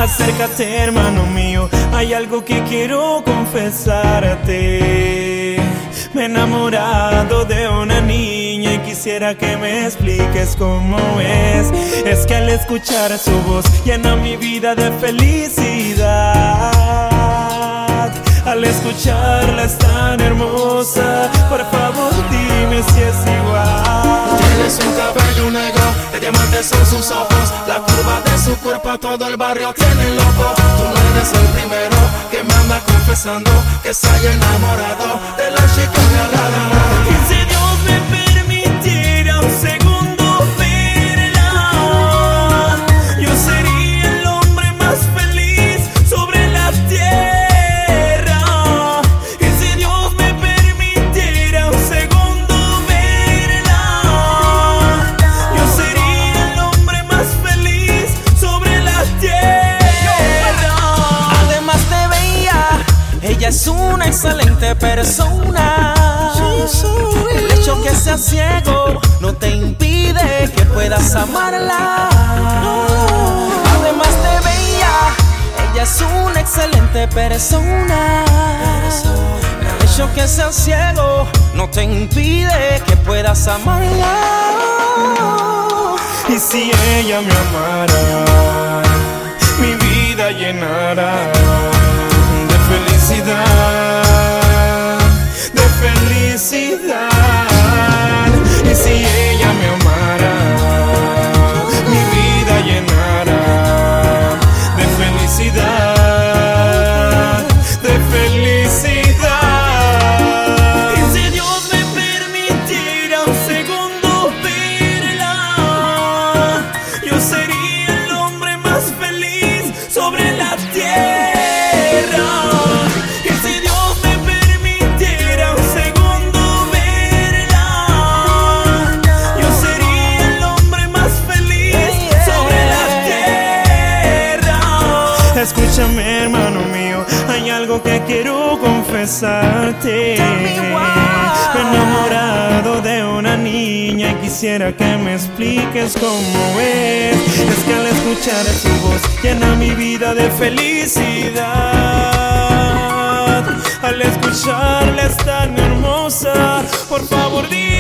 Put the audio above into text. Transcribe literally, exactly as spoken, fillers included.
Acércate, hermano mío, hay algo que quiero confesarte. Me he enamorado de una niña y quisiera que me expliques cómo es. Es que al escuchar su voz llena mi vida de felicidad. Al escucharla es tan hermosa, por favor dime si es igual. Tienes un cabello negro, de diamantes son sus ojos, la curva de su cuerpo todo el barrio tiene loco. Tú no eres el primero que me anda confesando que se haya enamorado de la chica de al lado. Y si Dios me permitiera un segundo verla, yo sería el hombre más feliz sobre la tierra. Y si Dios me permitiera un segundo verla, yo sería el hombre más feliz sobre la tierra. Además de bella, ella es una excelente persona. El hecho que sea ciego no te impide que puedas amarla. Además de bella, ella es una excelente persona. El hecho que sea ciego no te impide que puedas amarla. Y si ella me amara, mi vida llenara de felicidad, de felicidad. Y si ella me amara, mi vida llenara de felicidad, de felicidad. Y si Dios me permitiera un segundo verla, yo sería el hombre más feliz sobre la tierra. Y si Dios me permitiera un segundo verla, yo sería el hombre más feliz sobre la tierra. Escúchame, hermano mío, hay algo que quiero confesarte. Me he enamorado de una niña y quisiera que me expliques cómo es. Es que al escuchar su voz llena mi vida de felicidad. Al escucharla es tan hermosa, por favor dime